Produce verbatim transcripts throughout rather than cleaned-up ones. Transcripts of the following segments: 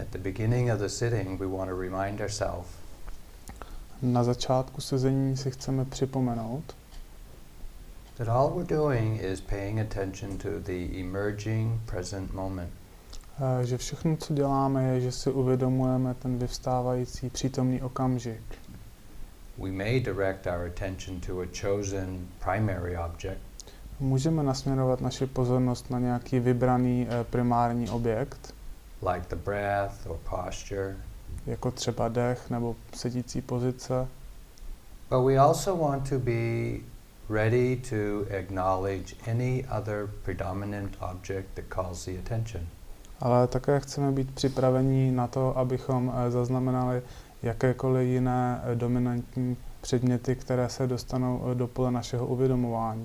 the beginning of the sitting, we want to remind ourselves Na začátku sezení si chceme připomenout, that all we're doing is paying attention to the emerging present moment. že všechno, co děláme, je, že si uvědomujeme ten vyvstávající přítomný okamžik. We may direct our attention to a chosen primary object, Můžeme nasměrovat naši pozornost na nějaký vybraný eh, primární objekt, like the breath or posture, jako třeba dech nebo sedící pozice, but we also want to be ready to acknowledge any other predominant object that calls the attention. ale také chceme být připraveni na to, abychom eh, zaznamenali jakékoliv jiné eh, dominantní předměty, které se dostanou eh, do pole našeho uvědomování.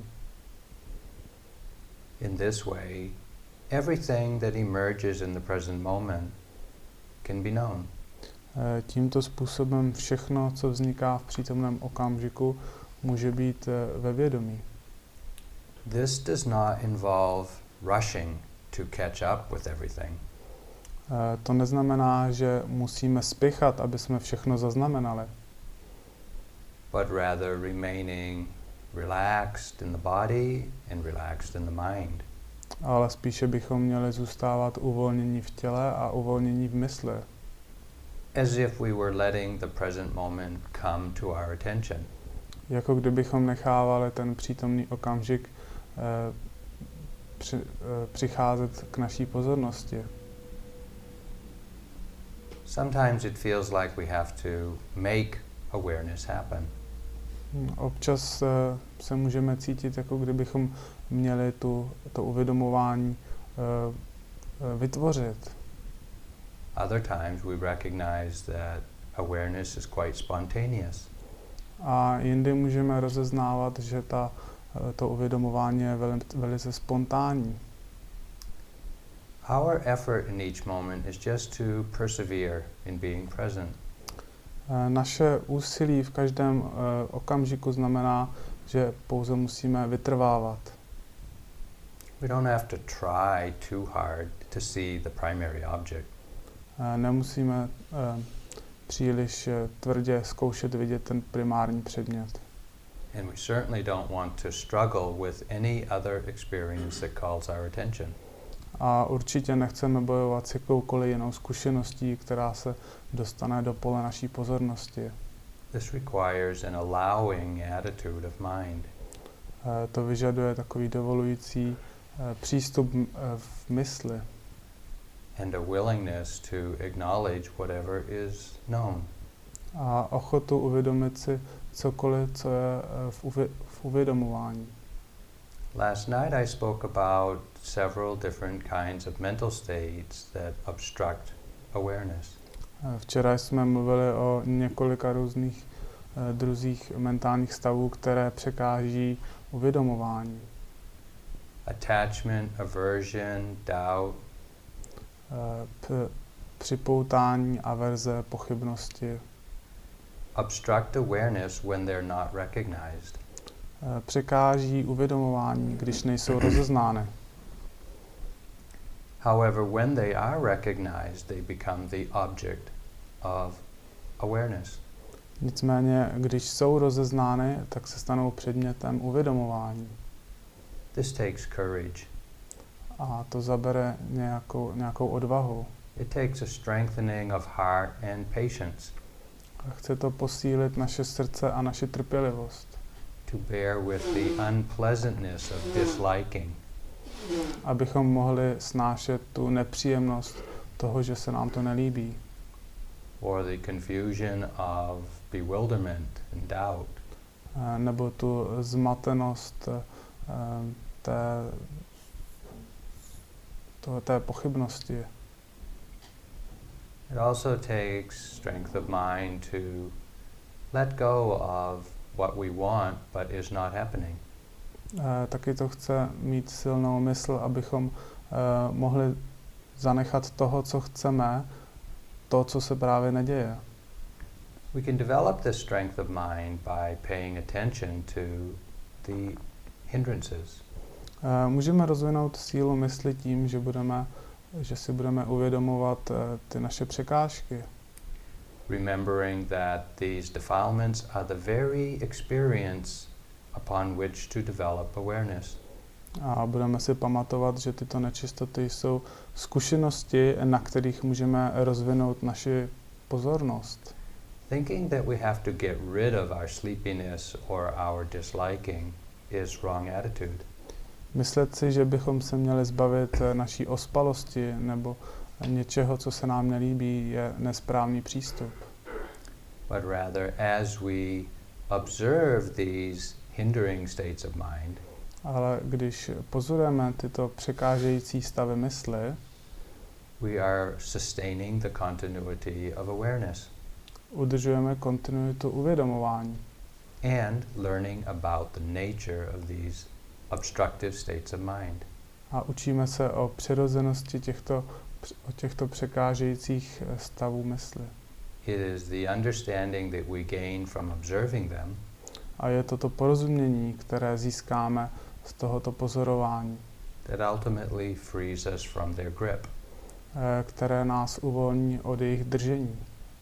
In this way, everything that emerges in the present moment can be known. Eh, Tímto způsobem všechno, co vzniká v přítomném okamžiku, může být eh, ve vědomí. This does not involve rushing to catch up with everything. Eh, To neznamená, že musíme spěchat, aby jsme všechno zaznamenali, but rather remaining relaxed in the body and relaxed in the mind. ale spíše bychom měli zůstávat uvolnění v těle a uvolnění v mysli, As if we were letting the present moment come to our attention. jako kdybychom nechávali ten přítomný okamžik eh, při, eh, přicházet k naší pozornosti. Sometimes it feels like we have to make awareness happen. Hm, Občas eh, se můžeme cítit, jako kdybychom měli tu, to uvědomování eh, eh, vytvořit. Other times we recognize that awareness is quite spontaneous. A jindy můžeme rozeznávat, že ta, eh, to uvědomování je veli, velice spontánní. Our effort in each moment is just to persevere in being present. Eh, Naše úsilí v každém eh, okamžiku znamená, že pouze musíme vytrvávat. We don't have to try too hard to see the primary object. Eh, Nemusíme eh, příliš eh, tvrdě zkoušet vidět ten primární předmět. And we certainly don't want to struggle with any other experience that calls our attention. A určitě nechceme bojovat s jakoukoliv jinou zkušeností, která se dostane do pole naší pozornosti. This requires an allowing attitude of mind. Eh, To vyžaduje takový dovolující eh, přístup m- eh, v mysli And a willingness to acknowledge whatever is known. a ochotu uvědomit si cokoliv, co je eh, v, uvě- v uvědomování. Last night I spoke about several different kinds of mental states that obstruct awareness. Eh, Včera jsme mluvili o několika různých eh, druzích mentálních stavů, které překáží uvědomování. Attachment, aversion, doubt, Eh, p- Připoutání, averze, pochybnosti. obstruct awareness when they're not recognized. Eh, Překáží uvědomování, když nejsou rozeznány. However, when they are recognized, they become the object of awareness. Nicméně, když jsou rozeznány, tak se stanou předmětem uvědomování. This takes courage. A to zabere nějakou, nějakou odvahu. It takes a strengthening of heart and patience A chce to posílit naše srdce a naši trpělivost, to bear with the unpleasantness of disliking. abychom mohli snášet tu nepříjemnost toho, že se nám to nelíbí, Or the confusion of bewilderment and doubt. Eh, nebo tu zmatenost eh, té, to, té pochybnosti. It also takes strength of mind to let go of what we want but is not happening. Eh, Taky to chce mít silnou mysl, abychom eh, mohli zanechat toho, co chceme, to, co se právě neděje. We can develop this strength of mind by paying attention to the hindrances. Eh, Můžeme rozvinout sílu mysli tím, že budeme že si budeme uvědomovat uh, ty naše překážky. Remembering that these defilements are the very experience upon which to develop awareness. A budeme si pamatovat, že tyto nečistoty jsou zkušenosti, na kterých můžeme rozvinout naši pozornost. Thinking that we have to get rid of our sleepiness or our disliking is wrong attitude. Myslet si, že bychom se měli zbavit naší ospalosti nebo něčeho, co se nám nelíbí, je nesprávný přístup. But rather, as we observe these hindering states of mind, ale když pozorujeme tyto překážející stavy mysli, we are sustaining the continuity of awareness udržujeme kontinuitu uvědomování and learning about the nature of these obstructive states of mind. a učíme se o přirozenosti těchto, o těchto překážejících stavů mysli. It is the understanding that we gain from observing them A je to to porozumění, které získáme z tohoto pozorování, that ultimately frees us from their grip. které nás uvolní od jejich držení.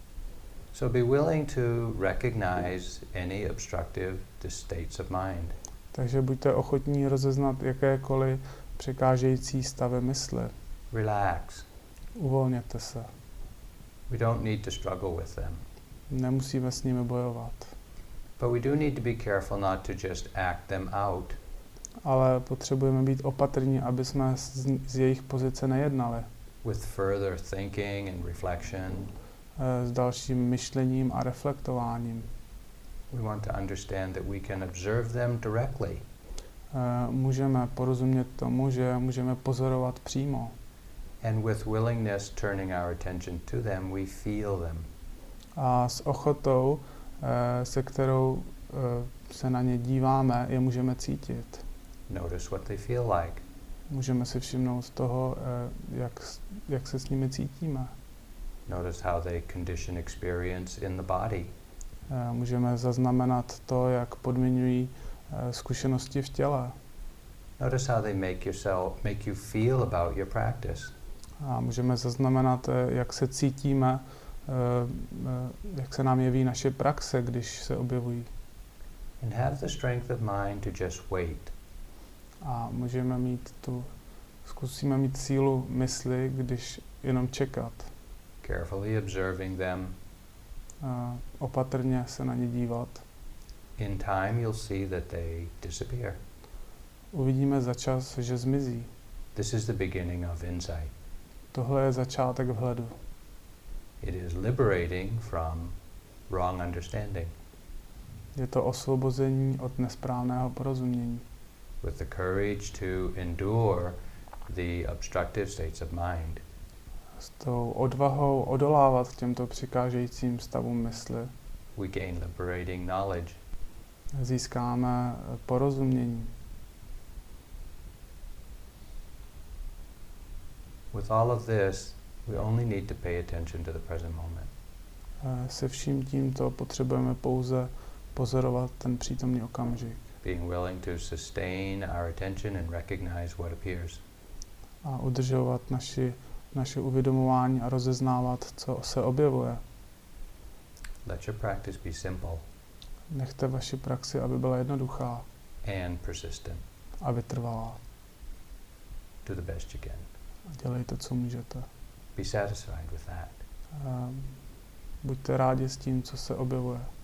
So be willing to recognize any obstructive states of mind. Takže buďte ochotní rozeznat jakékoliv překážející stavy mysli. Relax. Uvolněte se. We don't need to struggle with them. Nemusíme s nimi bojovat. But we do need to be careful not to just act them out. Ale potřebujeme být opatrní, aby jsme z, z jejich pozice nejednali. With further thinking and reflection. S dalším myšlením a reflektováním. We want to understand that we can observe them directly. Můžeme porozumět tomu, že můžeme pozorovat přímo. And with willingness turning our attention to them, we feel them. A s ochotou, se kterou se na ně díváme, je můžeme cítit. Notice what they feel like. Můžeme si všimnout toho, jak, jak se s nimi cítíme. Notice how they condition experience in the body. Můžeme zaznamenat to, jak podmiňují zkušenosti v těle. Notice how they make yourself make you feel about your practice. A můžeme zaznamenat, jak se cítíme, jak se nám jeví naše praxe, když se objevují. And have the strength of mind to just wait. A můžeme mít tu, zkusíme mít sílu mysli, když jenom čekat. Carefully observing them. Uh, opatrně se na ně dívat. In time you'll see that they disappear. Uvidíme za čas, že zmizí. This is the beginning of insight. Tohle je začátek vhledu. It is liberating from wrong understanding. Je to osvobození od nesprávného porozumění. With the courage to endure the obstructive states of mind. S tou odvahou odolávat těmto přikážejícím stavům mysli. We gain liberating knowledge. Získáme porozumění. With all of this, we only need to pay attention to the present moment. Se vším tímto potřebujeme pouze pozorovat ten přítomný okamžik. Being willing to sustain our attention and recognize what appears. A udržovat naši, naše uvědomování a rozeznávat, co se objevuje. Let your practice be simple. Nechte vaši praxi, aby byla jednoduchá. And persistent. A vytrvalá. Do the best you can. Dělejte, co můžete. Be satisfied with that. Um, buďte rádi s tím, co se objevuje.